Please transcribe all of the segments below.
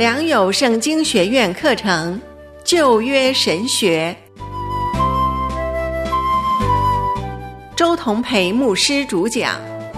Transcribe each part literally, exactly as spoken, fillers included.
良友圣经学院课程旧约神学，周同培牧师主讲。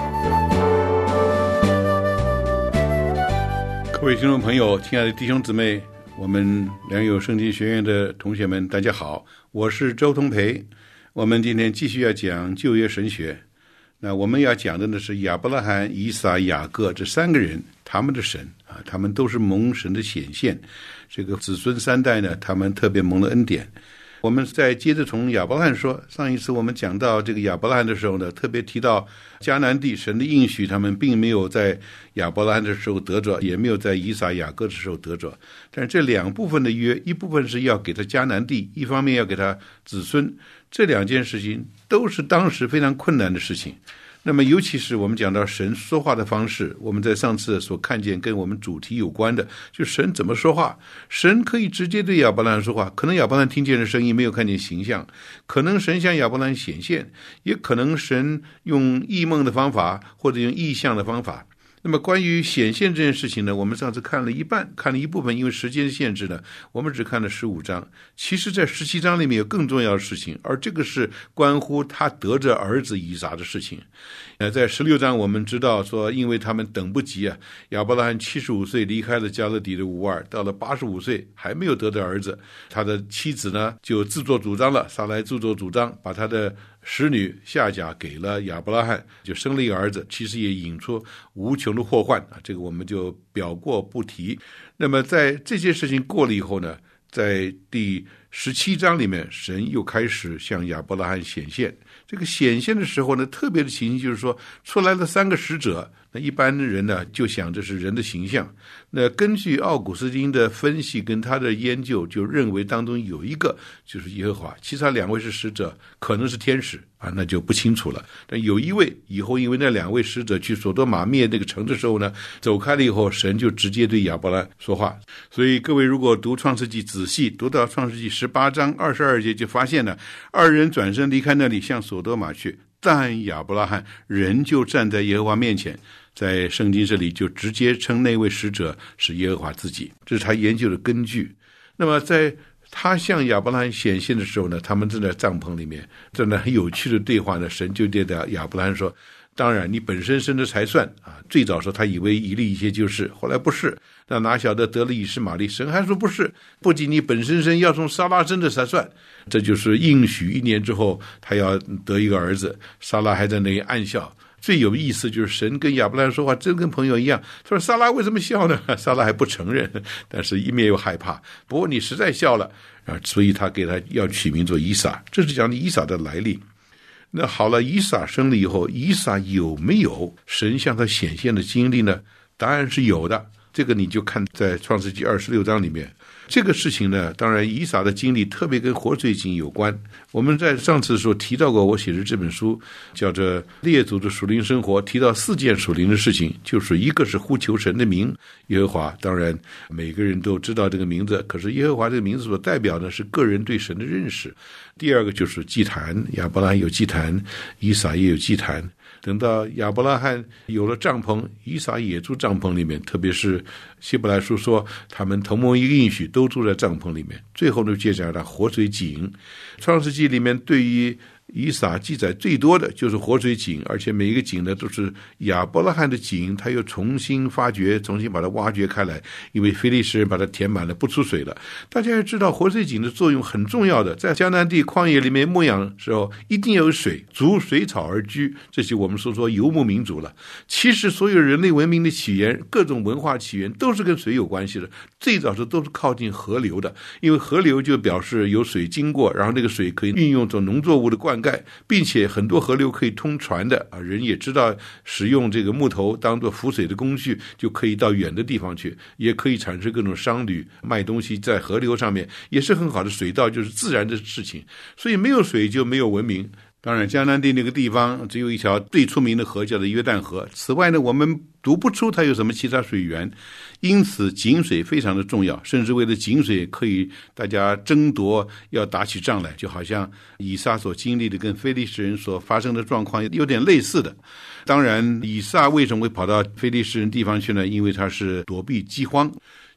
各位听众朋友，亲爱的弟兄姊妹，我们良友圣经学院的同学们，大家好，我是周同培。我们今天继续要讲旧约神学。那我们要讲的呢是亚伯拉罕、以撒、雅各这三个人，他们的神啊，他们都是蒙神的显现。这个子孙三代呢，他们特别蒙了恩典。我们再接着从亚伯拉罕说，上一次我们讲到这个亚伯拉罕的时候呢，特别提到迦南地神的应许，他们并没有在亚伯拉罕的时候得着，也没有在以撒、雅各的时候得着。但是这两部分的约，一部分是要给他迦南地，一方面要给他子孙，这两件事情都是当时非常困难的事情。那么尤其是我们讲到神说话的方式，我们在上次所看见跟我们主题有关的，就神怎么说话。神可以直接对亚伯拉罕说话，可能亚伯拉罕听见的声音，没有看见形象，可能神向亚伯拉罕显现，也可能神用异梦的方法，或者用异象的方法。那么关于显现这件事情呢，我们上次看了一半，看了一部分，因为时间限制呢，我们只看了十五章。其实在十七章里面有更重要的事情，而这个是关乎他得着儿子以撒的事情。呃，在十六章我们知道说，因为他们等不及啊，亚伯拉罕七十五岁离开了加勒底的乌尔，到了八十五岁还没有得到儿子，他的妻子呢就自作主张了，撒来自作主张，把他的使女夏甲给了亚伯拉罕，就生了一个儿子，其实也引出无穷的祸患啊，这个我们就表过不提。那么在这些事情过了以后呢，在第十七章里面，神又开始向亚伯拉罕显现。这个显现的时候呢，特别的情形就是说，出来了三个使者，那一般的人呢就想这是人的形象。那根据奥古斯丁的分析跟他的研究，就认为当中有一个就是耶和华，其他两位是使者，可能是天使啊，那就不清楚了。但有一位以后，因为那两位使者去所多玛灭那个城的时候呢，走开了以后，神就直接对亚伯拉罕说话。所以各位如果读创世纪，仔细读到创世纪十八章二十二节，就发现了二人转身离开那里，向所多玛去，但亚伯拉罕人就站在耶和华面前。在圣经这里就直接称那位使者是耶和华自己，这是他研究的根据。那么在他向亚伯拉罕显现的时候呢，他们正在帐篷里面，正在很有趣的对话呢。神就对亚伯拉罕说，当然你本身生的才算啊。最早说他以为以利以谢就是，后来不是，那哪晓得得了以实玛利，神还说不是，不仅你本身生，要从撒拉生的才算。这就是应许一年之后他要得一个儿子，撒拉还在那里暗笑。最有意思就是神跟亚伯拉罕说话真跟朋友一样，他说撒拉为什么笑呢？撒拉还不承认，但是一面又害怕，不过你实在笑了啊，所以他给他要取名做以撒，这是讲以撒的来历。那好了，以撒生了以后，以撒有没有神向他显现的经历呢？答案是有的，这个你就看在创世纪二十六章里面。这个事情呢，当然以撒的经历特别跟活水井有关。我们在上次的时候提到过，我写的这本书叫做《列祖的属灵生活》，提到四件属灵的事情，就是一个是呼求神的名耶和华，当然每个人都知道这个名字，可是耶和华这个名字所代表的是个人对神的认识。第二个就是祭坛，亚伯拉罕有祭坛，以撒也有祭坛。等到亚伯拉罕有了帐篷，以撒也住帐篷里面，特别是希伯来书说他们同盟一个应许都住在帐篷里面。最后呢，接着讲活水井。创世纪里面对于以撒记载最多的就是活水井，而且每一个井呢都是亚伯拉罕的井，他又重新发掘，重新把它挖掘开来，因为非利士人把它填满了，不出水了。大家要知道活水井的作用很重要的，在迦南地旷野里面牧养的时候一定要有水，逐水草而居，这是我们所说游牧民族了。其实所有人类文明的起源，各种文化起源都是跟水有关系的，最早是都是靠近河流的，因为河流就表示有水经过，然后那个水可以运用做农作物的灌溉，并且很多河流可以通船的啊，人也知道使用这个木头当做浮水的工具，就可以到远的地方去，也可以产生各种商旅卖东西，在河流上面也是很好的水道，就是自然的事情。所以没有水就没有文明。当然迦南地那个地方只有一条最出名的河叫做约旦河，此外呢我们读不出它有什么其他水源，因此井水非常的重要，甚至为了井水可以大家争夺，要打起仗来，就好像以撒所经历的跟非利士人所发生的状况有点类似的。当然以撒为什么会跑到非利士人地方去呢？因为他是躲避饥荒。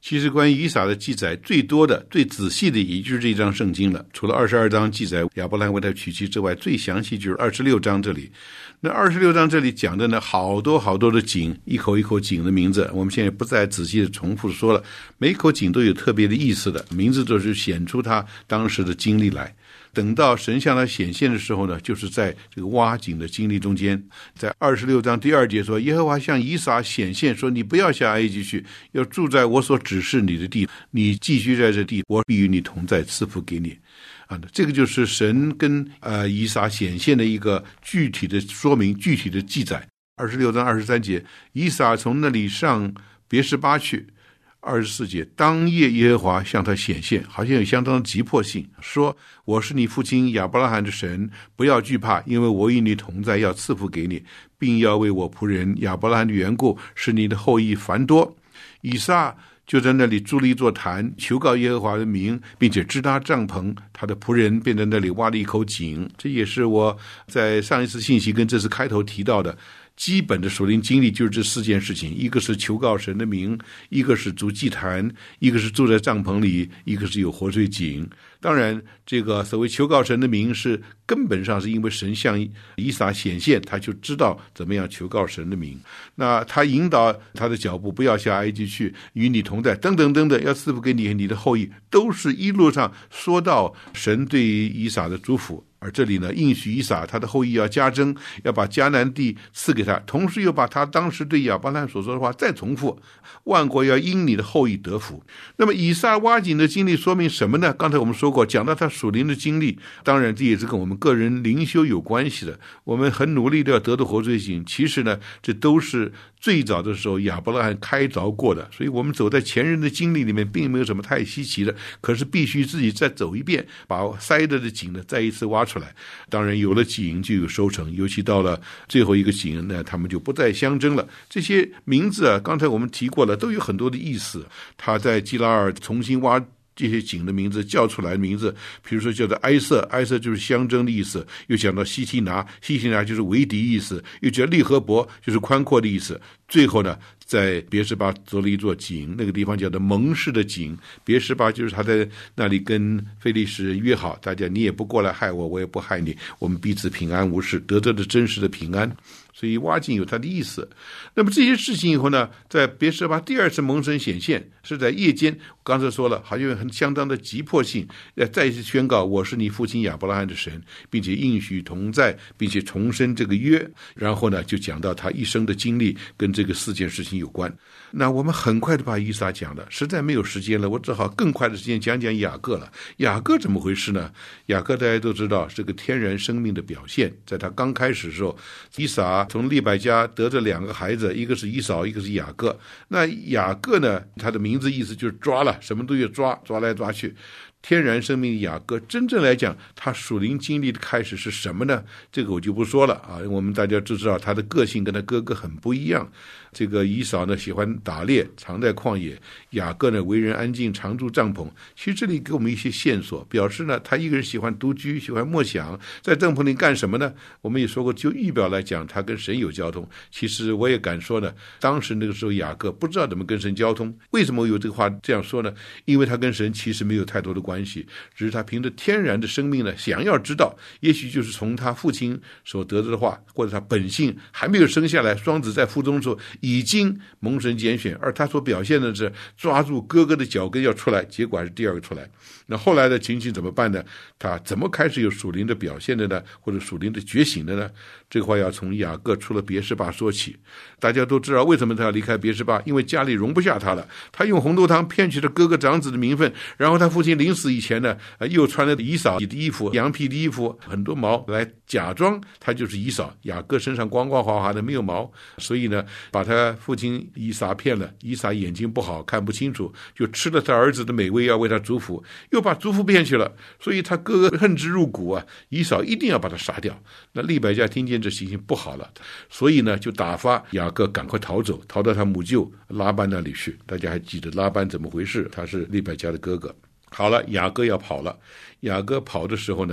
其实关于以撒的记载最多的最仔细的也就是这一章圣经了，除了二十二章记载亚伯兰为他娶妻之外，最详细就是二十六章这里。那二十六章这里讲的呢，好多好多的井，一口一口井的名字，我们现在不再仔细的重复说了，每一口井都有特别的意思的，名字都是显出他当时的经历来。等到神向他显现的时候呢，就是在这个挖井的经历中间，在二十六章第二节说，耶和华向以撒显现说，你不要下埃及去，要住在我所指示你的地，你寄居在这地，我必与你同在，赐福给你。啊，这个就是神跟呃以撒显现的一个具体的说明，具体的记载。二十六章二十三节，以撒从那里上别是巴去。二十四节，当夜耶和华向他显现，好像有相当的急迫性，说，我是你父亲亚伯拉罕的神，不要惧怕，因为我与你同在，要赐福给你，并要为我仆人亚伯拉罕的缘故，使你的后裔繁多。以撒就在那里筑了一座坛，求告耶和华的名，并且支搭帐篷，他的仆人便在那里挖了一口井。这也是我在上一次信息跟这次开头提到的基本的属灵经历，就是这四件事情，一个是求告神的名，一个是筑祭坛，一个是住在帐篷里，一个是有活水井。当然这个所谓求告神的名是根本上是因为神向以撒显现，他就知道怎么样求告神的名。那他引导他的脚步，不要下埃及去，与你同在，等等等等，要赐福给你你的后裔，都是一路上说到神对以撒的祝福。而这里呢，应许以撒他的后裔要加增，要把迦南地赐给他，同时又把他当时对亚伯拉罕所说的话再重复，万国要因你的后裔得福。那么以撒挖井的经历说明什么呢？刚才我们说过，讲到他属灵的经历，当然这也是跟我们个人灵修有关系的。我们很努力的要得到活水井，其实呢，这都是最早的时候亚伯拉罕开凿过的，所以我们走在前人的经历里面并没有什么太稀奇的，可是必须自己再走一遍，把塞着的井呢再一次挖出来。当然有了井就有收成，尤其到了最后一个井呢，他们就不再相争了。这些名字啊，刚才我们提过了，都有很多的意思。他在基拉尔重新挖这些井的名字叫出来的名字，比如说叫做埃瑟，埃瑟就是相争的意思，又讲到西提拿，西提拿就是为敌意思，又叫利和伯，就是宽阔的意思。最后呢，在别是巴做了一座井，那个地方叫做蒙氏的井。别是巴就是他在那里跟非利士人约好，大家你也不过来害我，我也不害你，我们彼此平安无事，得着的真实的平安。所以挖井有它的意思。那么这些事情以后呢，在别是巴第二次蒙神显现是在夜间，刚才说了，好像很相当的急迫性，要再一次宣告我是你父亲亚伯拉罕的神，并且应许同在，并且重申这个约。然后呢，就讲到他一生的经历跟这个四件事情有关。那我们很快的把以撒讲了，实在没有时间了，我只好更快的时间讲讲雅各了。雅各怎么回事呢？雅各大家都知道是个天然生命的表现，在他刚开始的时候，以撒从利百加得着两个孩子，一个是以扫，一个是雅各。那雅各呢，他的名字意思就是抓了，什么都要抓，抓来抓去。天然生命的雅各，真正来讲他属灵经历的开始是什么呢？这个我就不说了啊，我们大家都知道他的个性跟他哥哥很不一样。这个以扫呢喜欢打猎，常在旷野；雅各呢为人安静，常住帐篷。其实这里给我们一些线索，表示呢他一个人喜欢独居，喜欢默想，在帐篷里干什么呢？我们也说过，就预表来讲，他跟神有交通。其实我也敢说呢，当时那个时候雅各不知道怎么跟神交通。为什么有这个话这样说呢？因为他跟神其实没有太多的关系，只是他凭着天然的生命呢，想要知道，也许就是从他父亲所得到的话，或者他本性还没有生下来，双子在腹中的时候已经蒙神拣选，而他所表现的是抓住哥哥的脚跟要出来，结果还是第二个出来。那后来的情形怎么办呢？他怎么开始有属灵的表现的呢？或者属灵的觉醒的呢？这个话要从雅各出了别是巴说起。大家都知道为什么他要离开别是巴，因为家里容不下他了。他用红豆汤骗取了哥哥长子的名分，然后他父亲临死以前呢，又穿了以扫的衣服，羊皮的衣服，很多毛，来假装他就是以扫。雅各身上光光滑滑的，没有毛，所以呢，把他父亲以撒骗了。以撒眼睛不好，看不清楚，就吃了他儿子的美味，要为他祝福，又把祝福骗去了。所以他哥哥恨之入骨啊，以扫一定要把他杀掉。那利百加听见这情形不好了，所以呢，就打发雅各赶快逃走，逃到他母舅拉班那里去。大家还记得拉班怎么回事？他是利百加的哥哥。好了，雅各要跑了。雅各跑的时候呢，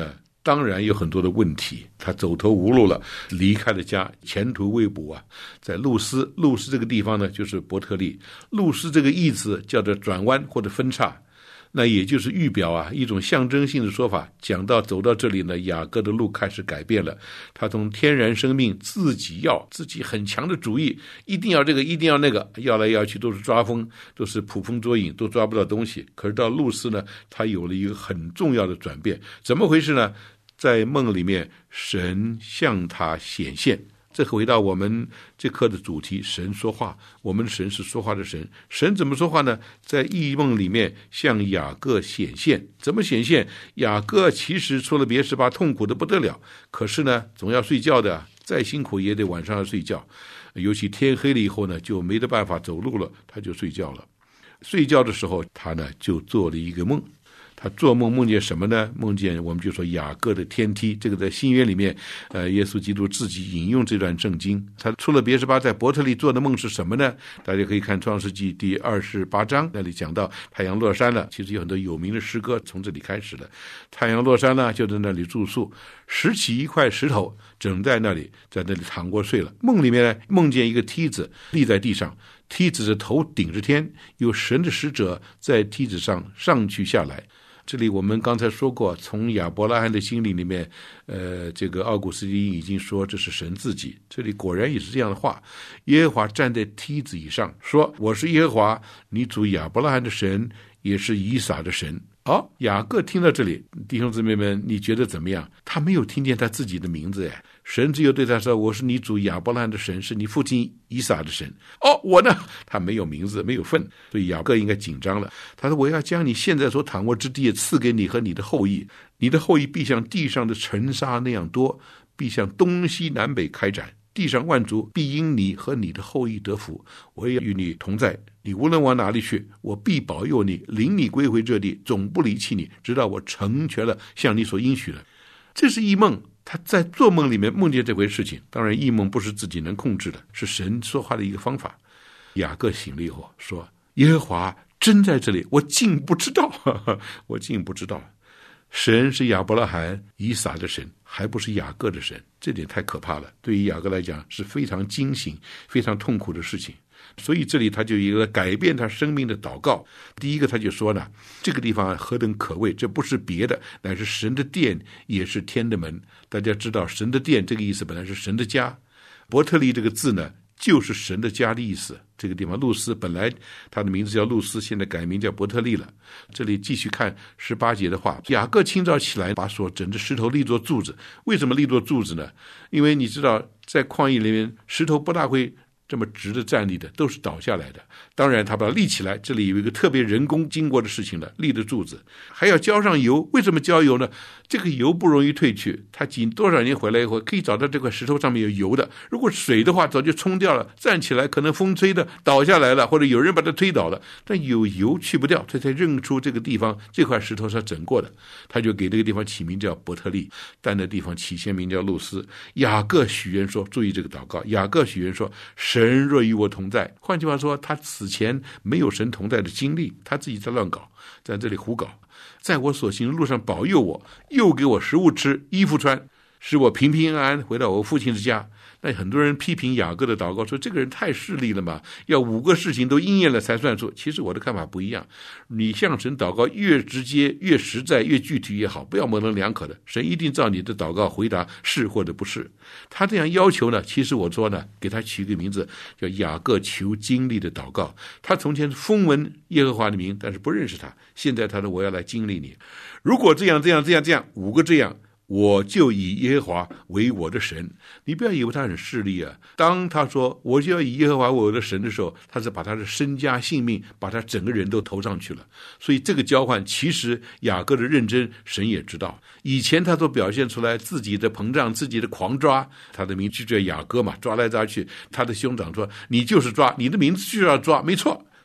当然有很多的问题，他走投无路了，离开了家，前途未卜啊。在路斯，路斯这个地方呢，就是伯特利。路斯这个意思叫做转弯或者分岔，那也就是预表啊，一种象征性的说法。讲到走到这里呢，雅各的路开始改变了。他从天然生命自己要自己很强的主意，一定要这个一定要那个，要来要去都是抓风，都是捕风捉影，都抓不到东西。可是到路斯呢，他有了一个很重要的转变。怎么回事呢？在梦里面，神向他显现。这回到我们这课的主题，神说话。我们神是说话的神。神怎么说话呢？在异梦里面向雅各显现。怎么显现？雅各其实出了别是巴，痛苦的不得了，可是呢总要睡觉的，再辛苦也得晚上要睡觉。尤其天黑了以后呢，就没得办法走路了，他就睡觉了。睡觉的时候，他呢就做了一个梦。他做梦梦见什么呢？梦见我们就说雅各的天梯，这个在新约里面，呃，耶稣基督自己引用这段圣经。他出了别是巴，在伯特利做的梦是什么呢？大家可以看创世纪第二十八章，那里讲到太阳落山了。其实有很多有名的诗歌从这里开始的。太阳落山了，就在那里住宿，拾起一块石头，整在那里，在那里躺过睡了。梦里面呢，梦见一个梯子立在地上，梯子的头顶着天，有神的使者在梯子上上去下来。这里我们刚才说过，从亚伯拉罕的心里里面，呃，这个奥古斯丁已经说这是神自己。这里果然也是这样的话，耶和华站在梯子以上，说：“我是耶和华，你主亚伯拉罕的神，也是以撒的神。”哦，雅各听到这里，弟兄姊妹们，你觉得怎么样？他没有听见他自己的名字哎，神只有对他说：“我是你主亚伯拉罕的神，是你父亲以撒的神。”哦，我呢？他没有名字，没有份，所以雅各应该紧张了。他说：“我要将你现在所躺卧之地赐给你和你的后裔，你的后裔必像地上的尘沙那样多，必向东西南北开展。地上万族必因你和你的后裔得福，我也与你同在。你无论往哪里去，我必保佑你，领你归回这地，总不离弃你，直到我成全了向你所应许的。”这是异梦，他在做梦里面梦见这回事情。当然异梦不是自己能控制的，是神说话的一个方法。雅各醒了以后说：“耶和华真在这里，我竟不知道，呵呵我竟不知道。”神是亚伯拉罕、以撒的神，还不是雅各的神，这点太可怕了。对于雅各来讲是非常惊醒、非常痛苦的事情。所以这里他就有一个改变他生命的祷告。第一个他就说呢，这个地方何等可畏，这不是别的，乃是神的殿，也是天的门。大家知道神的殿这个意思本来是神的家，伯特利这个字呢就是神的家的意思。这个地方路斯本来他的名字叫路斯，现在改名叫伯特利了。这里继续看十八节的话，雅各清早起来，把所整的石头立作柱子。为什么立作柱子呢？因为你知道在旷野里面石头不大会这么直的站立的，都是倒下来的。当然他把它立起来，这里有一个特别人工经过的事情了，立的柱子还要浇上油。为什么浇油呢？这个油不容易褪去，他几多少年回来以后可以找到这块石头上面有油的。如果水的话早就冲掉了，站起来可能风吹的倒下来了，或者有人把它推倒了，但有油去不掉，他才认出这个地方这块石头是整过的。他就给这个地方起名叫伯特利，但那地方起先名叫路斯。雅各许愿说，注意这个祷告，雅各许愿说，神若与我同在。换句话说，他此前没有神同在的经历，他自己在乱搞，在这里胡搞。在我所行的路上保佑我，又给我食物吃，衣服穿，使我平平安安回到我父亲的家。那很多人批评雅各的祷告说，这个人太势利了嘛，要五个事情都应验了才算数。其实我的看法不一样，你向神祷告越直接越实在越具体越好，不要模棱两可的，神一定照你的祷告回答是或者不是。他这样要求呢，其实我说呢，给他取一个名字叫雅各求经历的祷告。他从前风闻耶和华的名，但是不认识他，现在他说我要来经历你，如果这样这样这样这样五个这样，我就以耶和华为我的神。你不要以为他很势利啊，当他说我就要以耶和华为我的神的时候，他是把他的身家性命把他整个人都投上去了。所以这个交换其实雅各的认真神也知道，以前他所表现出来自己的膨胀自己的狂抓，他的名字就叫雅各嘛，抓来抓去，他的兄长说你就是抓，你的名字就要抓，没错，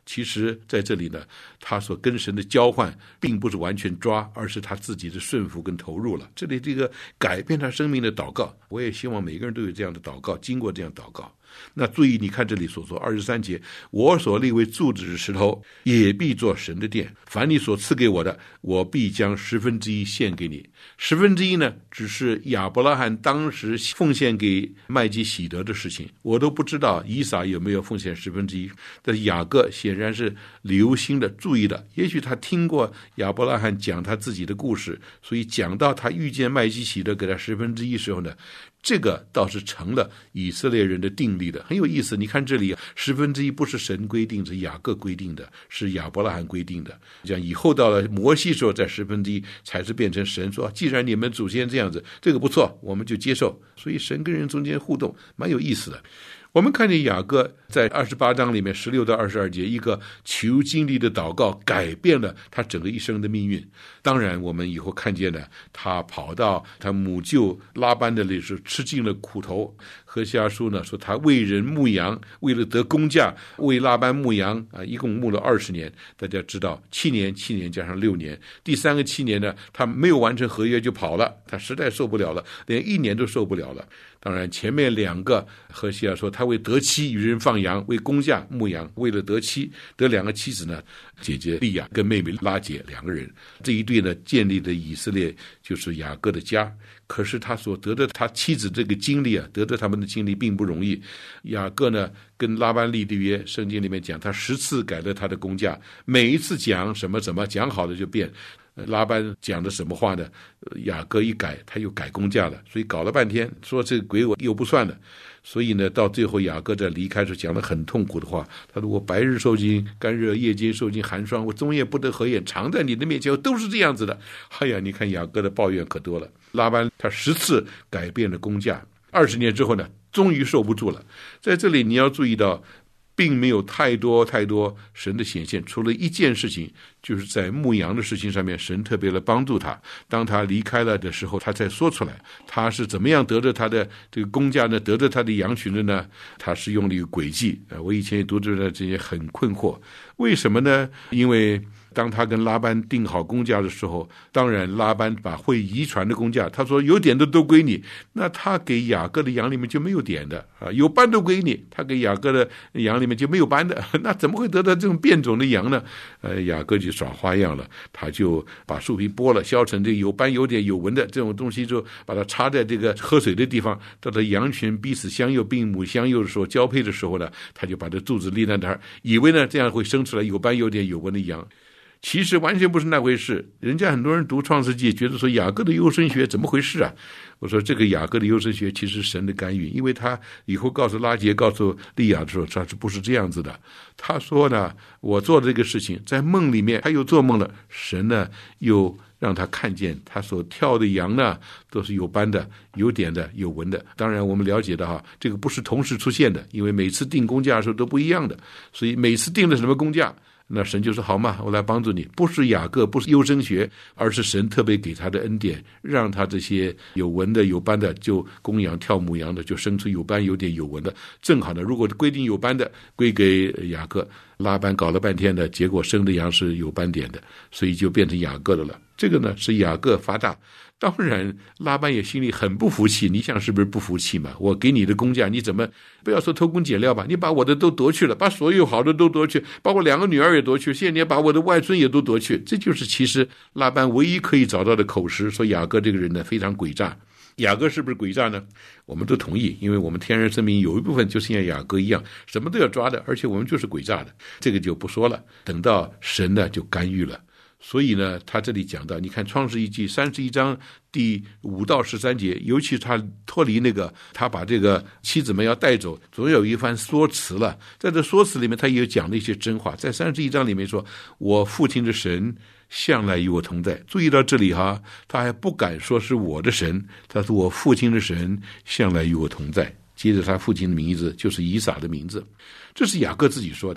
其实在这里呢，他所跟神的交换并不是完全抓，而是他自己的顺服跟投入了。这里这个改变他生命的祷告，我也希望每个人都有这样的祷告，经过这样祷告。那注意，你看这里所说二十三节，我所立为柱子的石头，也必做神的殿。凡你所赐给我的，我必将十分之一献给你。十分之一呢，只是亚伯拉罕当时奉献给麦基洗德的事情，我都不知道以撒有没有奉献十分之一。但是雅各显然是留心的注意的，也许他听过亚伯拉罕讲他自己的故事，所以讲到他遇见麦基洗德给他十分之一时候呢，这个倒是成了以色列人的定例的，很有意思。你看这里十分之一不是神规定，是雅各规定的，是亚伯拉罕规定的。讲以后到了摩西时候，在十分之一才是变成神说，既然你们祖先这样子，这个不错，我们就接受。所以神跟人中间互动蛮有意思的。我们看见雅各在二十八章里面十六到二十二节，一个求经历的祷告改变了他整个一生的命运。当然我们以后看见了他跑到他母舅拉班的那时候吃尽了苦头。何西阿书呢说他为人牧羊，为了得工价为拉班牧羊啊，一共牧了二十年。大家知道七年七年加上六年，第三个七年呢他没有完成合约就跑了，他实在受不了了，连一年都受不了了。当然前面两个何西阿说他为得妻与人放羊，为工价牧羊，为了得妻得两个妻子呢，姐姐利亚跟妹妹拉结两个人，这一对呢建立的以色列就是雅各的家。可是他所得的他妻子这个经历啊，得的他们的经历并不容易。雅各呢跟拉班立的约，圣经里面讲他十次改了他的工价，每一次讲什么什么讲好的就变。拉班讲的什么话呢？雅各一改他又改工价了，所以搞了半天说这个鬼我又不算了。所以呢到最后雅各在离开时讲了很痛苦的话，他说我白日受尽干热，夜间受尽寒霜，我终夜不得合眼，常在你的面前，都是这样子的。哎呀，你看雅各的抱怨可多了。拉班他十次改变了工价，二十年之后呢终于受不住了。在这里你要注意到并没有太多太多神的显现，除了一件事情，就是在牧羊的事情上面神特别的帮助他。当他离开了的时候，他才说出来他是怎么样得着他的这个工价呢，得着他的羊群的呢？他是用了一个诡计。我以前也读着这些很困惑，为什么呢？因为当他跟拉班定好工价的时候，当然拉班把会遗传的工价，他说有点的都归你，那他给雅各的羊里面就没有点的啊，有斑都归你，他给雅各的羊里面就没有斑的，那怎么会得到这种变种的羊呢？呃，雅各就耍花样了，他就把树皮剥了，削成这个有斑有点有纹的这种东西，就把它插在这个喝水的地方，到了羊群彼此相诱并母相诱的时候，交配的时候呢，他就把这柱子立在那儿，以为呢这样会生出来有斑有点有纹的羊。其实完全不是那回事。人家很多人读创世纪觉得说雅各的优生学怎么回事啊？我说这个雅各的优生学其实是神的干预，因为他以后告诉拉结告诉利亚的时候，他是不是这样子的？他说呢，我做的这个事情在梦里面，他又做梦了，神呢又让他看见他所跳的羊呢都是有斑的有点的有纹的。当然我们了解的哈，这个不是同时出现的，因为每次定工价的时候都不一样的，所以每次定的什么工价，那神就说好嘛，我来帮助你。不是雅各，不是优生学，而是神特别给他的恩典，让他这些有纹的有斑的就公羊跳母羊的就生出有斑有点有纹的。正好呢，如果规定有斑的归给雅各，拉班搞了半天的结果生的羊是有斑点的，所以就变成雅各的了。这个呢是雅各发大。当然拉班也心里很不服气，你想是不是不服气嘛？我给你的工价你怎么不要说偷工减料吧，你把我的都夺去了，把所有好的都夺去，把我两个女儿也夺去，现在把我的外孙也都夺去。这就是其实拉班唯一可以找到的口实，说雅各这个人呢非常诡诈。雅各是不是诡诈呢？我们都同意，因为我们天然生命有一部分就是像雅各一样，什么都要抓的，而且我们就是诡诈的，这个就不说了。等到神呢就干预了。所以呢他这里讲到，你看创世纪三十一章第五到十三节，尤其他脱离那个他把这个妻子们要带走，总有一番说辞了。在这说辞里面他也讲了一些真话，在三十一章里面说，我父亲的神向来与我同在。注意到这里哈，他还不敢说是我的神，他说我父亲的神向来与我同在。接着他父亲的名字就是以撒的名字，这是雅各自己说的。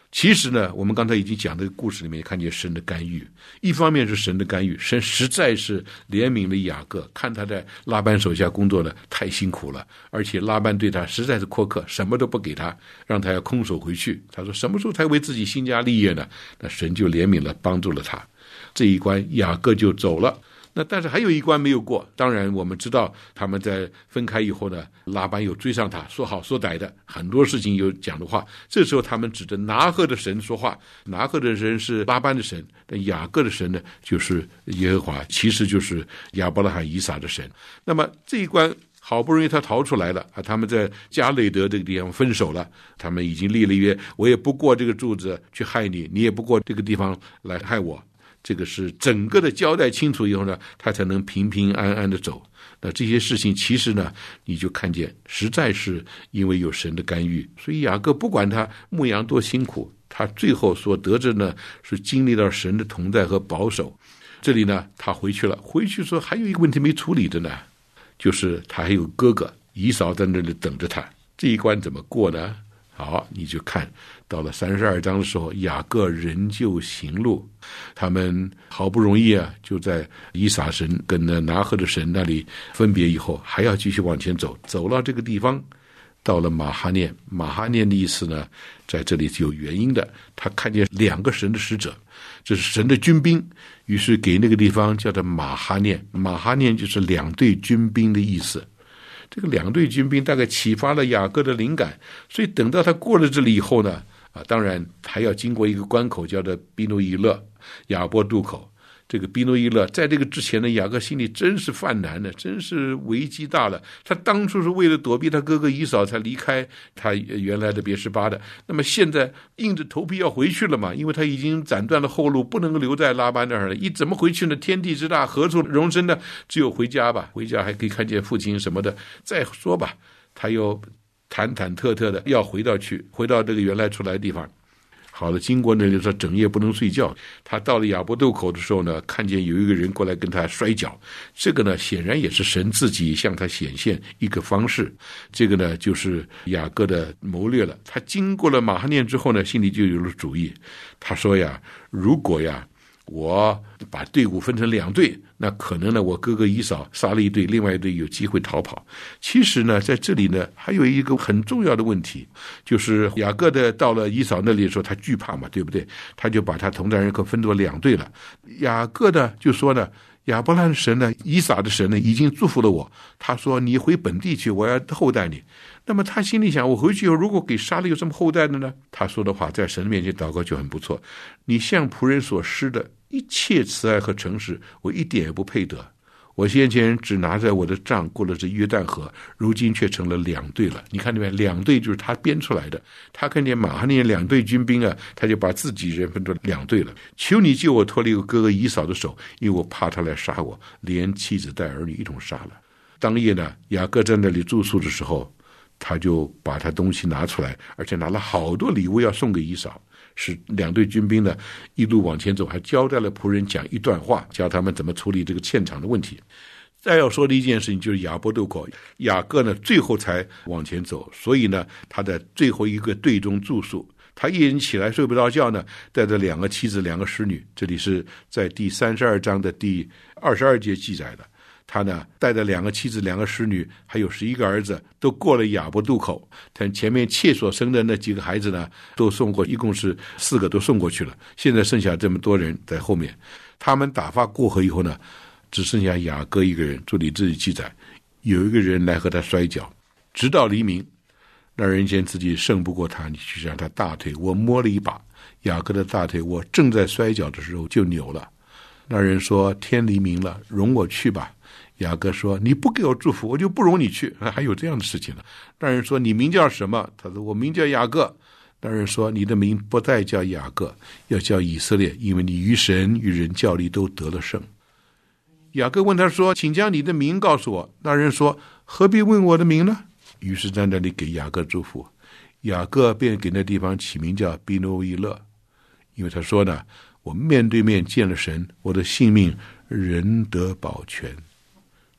其实呢，我们刚才已经讲这个故事里面看见神的干预，一方面是神的干预，神实在是怜悯了雅各，看他在拉班手下工作呢太辛苦了，而且拉班对他实在是苛刻，什么都不给他，让他要空手回去。他说什么时候才为自己兴家立业呢？那神就怜悯了，帮助了他，这一关雅各就走了。那但是还有一关没有过，当然我们知道他们在分开以后呢，拉班有追上他，说好说歹的，很多事情有讲的话。这时候他们指着拿鹤的神说话，拿鹤的神是拉班的神，但雅各的神呢就是耶和华，其实就是亚伯拉罕以撒的神。那么这一关好不容易他逃出来了啊！他们在加累德这个地方分手了，他们已经立了约，我也不过这个柱子去害你，你也不过这个地方来害我。这个是整个的交代清楚以后呢，他才能平平安安的走。那这些事情其实呢，你就看见实在是因为有神的干预，所以雅各不管他牧羊多辛苦，他最后所得着呢是经历到神的同在和保守。这里呢他回去了，回去说还有一个问题没处理的呢，就是他还有哥哥以扫在那里等着他，这一关怎么过呢？好，你就看到了三十二章的时候，雅各仍旧行路，他们好不容易啊，就在以撒神跟那拿鹤的神那里分别以后，还要继续往前走，走到这个地方，到了马哈念。马哈念的意思呢，在这里是有原因的，他看见两个神的使者，这是神的军兵，于是给那个地方叫做马哈念。马哈念就是两队军兵的意思。这个两队军兵大概启发了雅各的灵感，所以等到他过了这里以后呢，啊，当然还要经过一个关口叫做比努伊勒，雅波渡口。这个比努伊勒在这个之前呢，雅各心里真是犯难的，真是危机大了。他当初是为了躲避他哥哥以扫才离开他原来的别是巴的，那么现在硬着头皮要回去了嘛，因为他已经斩断了后路，不能够留在拉班那儿了。一怎么回去呢？天地之大，何处容身呢？只有回家吧，回家还可以看见父亲什么的。再说吧，他又忐忐忑忑的要回到去，回到这个原来出来的地方。好了，经过那里说整夜不能睡觉。他到了雅博渡口的时候呢，看见有一个人过来跟他摔跤，这个呢显然也是神自己向他显现一个方式。这个呢就是雅各的谋略了。他经过了马哈念之后呢，心里就有了主意。他说呀，如果呀我把队伍分成两队，那可能呢我哥哥以扫杀了一队，另外一队有机会逃跑。其实呢在这里呢还有一个很重要的问题，就是雅各的到了以扫那里的时候，他惧怕嘛，对不对？他就把他同在人口分作两队了。雅各呢就说呢，亚伯拉罕的神呢，以撒的神呢已经祝福了我，他说你回本地去，我要厚待你。那么他心里想，我回去以后如果给杀了有什么后代的呢？他说的话在神面前祷告就很不错，你向仆人所施的一切慈爱和诚实，我一点也不配得。我先前只拿在我的杖过了这约旦河，如今却成了两队了。你看那边两队就是他编出来的。他看见马哈念两队军兵啊，他就把自己人分作两队了。求你救我脱离我哥哥以扫的手，因为我怕他来杀我，连妻子带儿女一同杀了。当夜呢，雅各在那里住宿的时候，他就把他东西拿出来，而且拿了好多礼物要送给以扫。使两队军兵呢一路往前走，还交代了仆人讲一段话，教他们怎么处理这个欠场的问题。再要说的一件事情就是雅博渡口，雅各呢最后才往前走，所以呢他在最后一个队中住宿。他一人起来睡不着觉呢，带着两个妻子两个使女，这里是在第三十二章的第二十二节记载的。他呢带着两个妻子两个使女还有十一个儿子，都过了雅博渡口。他前面妾所生的那几个孩子呢都送过，一共是四个都送过去了，现在剩下这么多人在后面。他们打发过河以后呢，只剩下雅各一个人。这里自己记载，有一个人来和他摔跤，直到黎明。那人见自己胜不过他，你去让他大腿我摸了一把，雅各的大腿我正在摔跤的时候就扭了。那人说，天黎明了，容我去吧。雅各说，你不给我祝福，我就不容你去。还有这样的事情呢。那人说，你名叫什么？他说，我名叫雅各。那人说，你的名不再叫雅各，要叫以色列，因为你与神与人较力都得了胜。雅各问他说，请将你的名告诉我。那人说，何必问我的名呢？于是在那里给雅各祝福。雅各便给那地方起名叫比努伊勒，因为他说呢，我面对面见了神，我的性命仍得保全。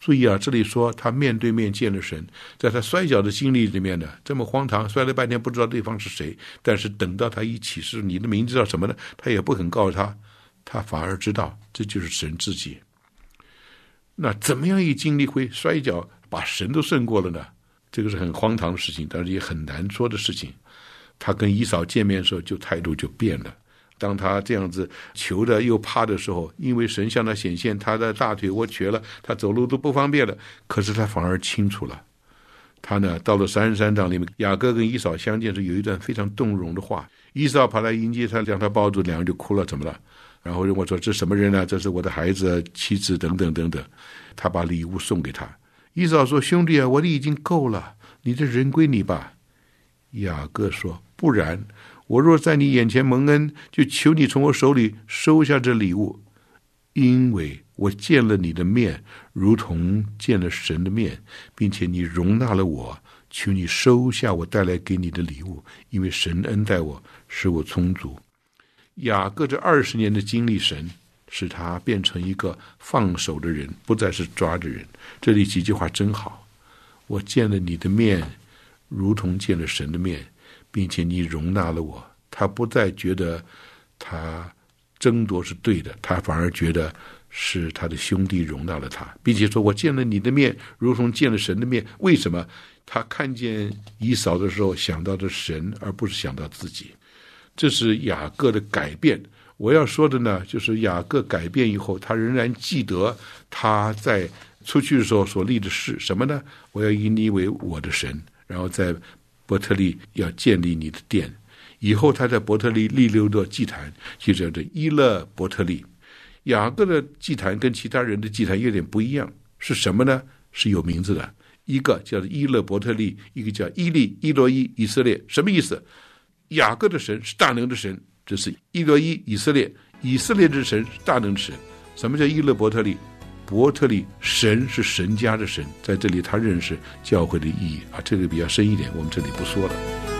注意啊，这里说他面对面见了神，在他摔跤的经历里面呢，这么荒唐，摔了半天不知道对方是谁，但是等到他一起誓你的名字叫什么呢，他也不肯告诉他，他反而知道这就是神自己。那怎么样一经历会摔跤把神都胜过了呢？这个是很荒唐的事情，但是也很难说的事情。他跟以扫见面的时候就态度就变了，当他这样子求的又怕的时候，因为神向他显现，他的大腿窝瘸了，他走路都不方便了，可是他反而清楚了。他呢到了三十三章里面，雅各跟以扫相见时有一段非常动容的话，以扫跑来迎接他，将他抱住，两人就哭了，怎么了？然后我说这什么人呢？这是我的孩子妻子等等等等。他把礼物送给他，以扫说兄弟啊，我的已经够了，你的人归你吧。雅各说不然，我若在你眼前蒙恩，就求你从我手里收下这礼物，因为我见了你的面如同见了神的面，并且你容纳了我，求你收下我带来给你的礼物，因为神恩待我，使我充足。雅各这二十年的经历，神使他变成一个放手的人，不再是抓的人。这里几句话真好，我见了你的面如同见了神的面，并且你容纳了我。他不再觉得他争夺是对的，他反而觉得是他的兄弟容纳了他，并且说我见了你的面如同见了神的面。为什么？他看见以扫的时候想到的神，而不是想到自己。这是雅各的改变。我要说的呢，就是雅各改变以后，他仍然记得他在出去的时候所立的誓，什么呢？我要以你为我的神，然后在伯特利要建立你的殿。以后他在伯特利立六座祭坛，就叫做伊勒伯特利。雅各的祭坛跟其他人的祭坛有点不一样，是什么呢？是有名字的，一个叫做伊勒伯特利，一个叫伊利伊罗伊以色列。什么意思？雅各的神是大能的神，这是伊罗伊以色列，以色列的神是大能的神。什么叫伊勒伯特利？伯特利神是神家的神，在这里他认识教会的意义啊，这个比较深一点，我们这里不说了。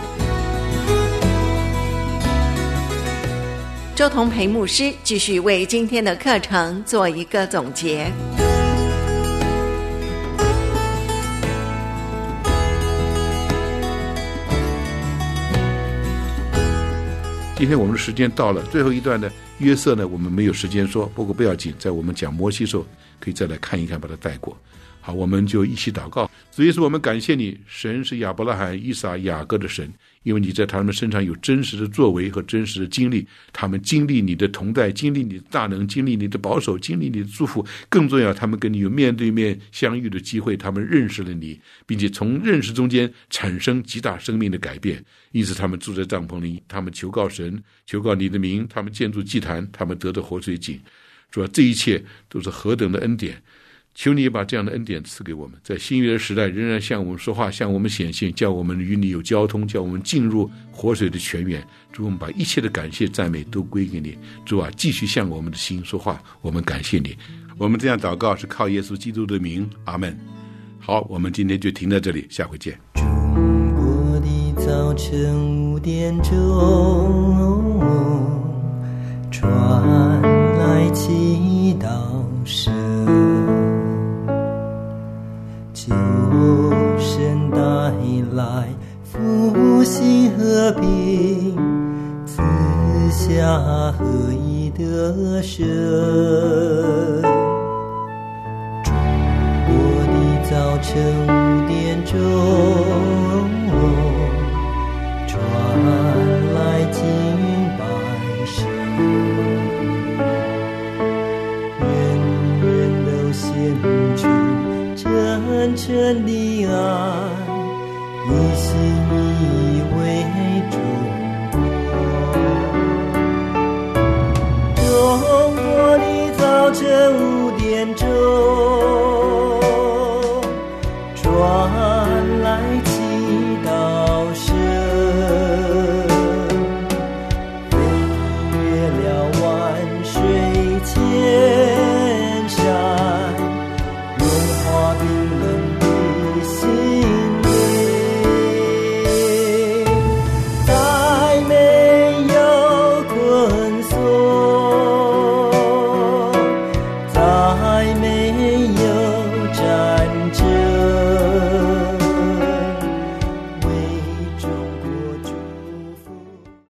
周同培牧师继续为今天的课程做一个总结。 今天我们的时间到了，最后一段的约瑟呢，我们没有时间说，不过不要紧，在我们讲摩西的时候可以再来看一看，把它带过。好，我们就一起祷告。主耶稣，我们感谢你，神是亚伯拉罕、以撒、雅各的神，因为你在他们身上有真实的作为和真实的经历，他们经历你的同在，经历你的大能，经历你的保守，经历你的祝福，更重要，他们跟你有面对面相遇的机会，他们认识了你，并且从认识中间产生极大生命的改变。因此他们住在帐篷里，他们求告神，求告你的名，他们建筑祭坛，他们得到活水井。主要这一切都是何等的恩典，求你把这样的恩典赐给我们，在新约的时代仍然向我们说话，向我们显现，叫我们与你有交通，叫我们进入活水的泉源。主，我们把一切的感谢赞美都归给你。主啊，继续向我们的心说话，我们感谢你。我们这样祷告是靠耶稣基督的名，阿们。好，我们今天就停在这里，下回见。 中国的早晨五点钟，传来祈祷声，求神带来复兴和平，赐下合一的神。中国的早晨五点钟，传来敬拜声，人人都献出真诚的爱，一心一意为中国。中国的早晨五点钟，传来祈祷